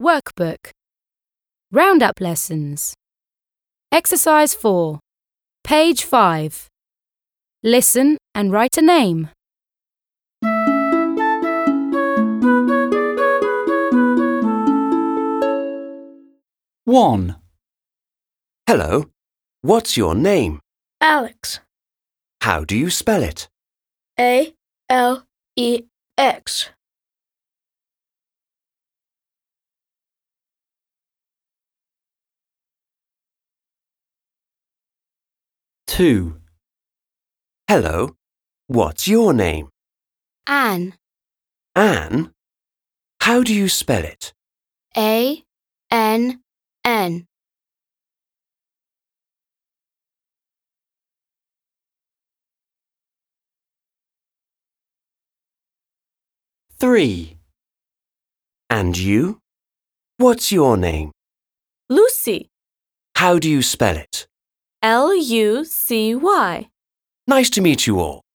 Workbook. Roundup lessons. Exercise 4. Page 5. Listen and write a name. One, Hello, what's your name? Alex. How do you spell it? A-L-E-X. two, Hello, what's your name? Anne. Anne? How do you spell it? A-N-N. three, And you? What's your name? Lucy. How do you spell it? L-U-C-Y. Nice to meet you all.